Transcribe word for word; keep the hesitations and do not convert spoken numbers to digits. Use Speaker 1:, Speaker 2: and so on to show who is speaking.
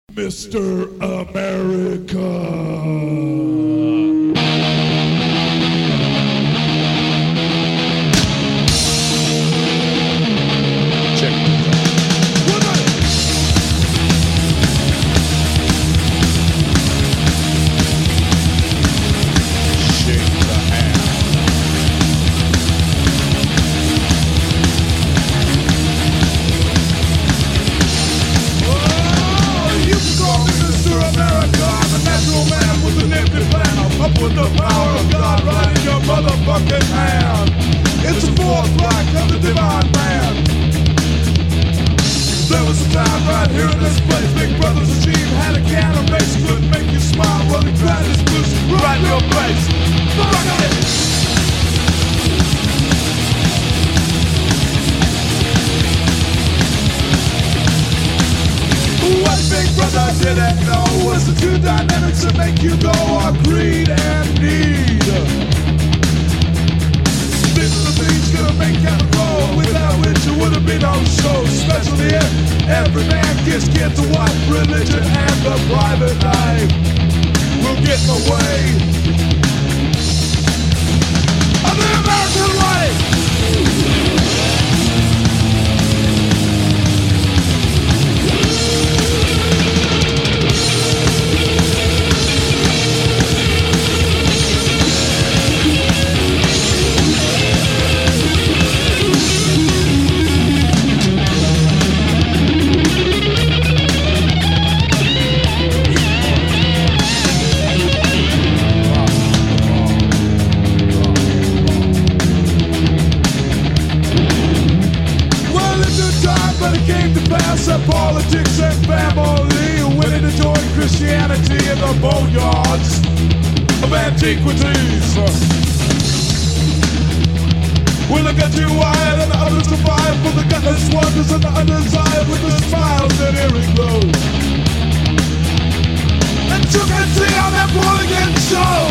Speaker 1: Mister America. Check this out. Shake the hand. Up with the power of God right in your motherfucking hand. It's the fourth black of the divine man. There was a time right here in this place, Big Brother's regime had a can of mace, couldn't make you smile while he tried his boots right in your face. Fuck it! What Big Brother didn't know was the two dynamics that make you go are greed and need. These are the things gonna make heaven roll, without which it wouldn't be no show. Especially if every man gets kids, a wife, religion, and the private life will get in the way of the American life. That politics and family winning to join Christianity in the boneyards of antiquities. We look at you wild and the others survive for the gutless wonders and the undesired with the smiles and eerie glow. And you can see on that born again show